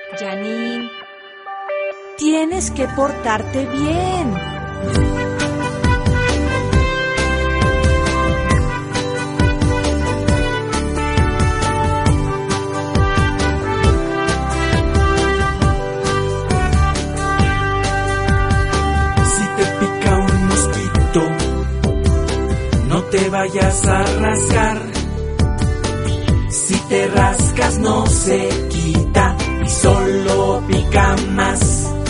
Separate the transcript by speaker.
Speaker 1: Janine, tienes que portarte bien.
Speaker 2: Si te pica un mosquito, no te vayas a rascar. Si te rascas no se quita y solo pica más.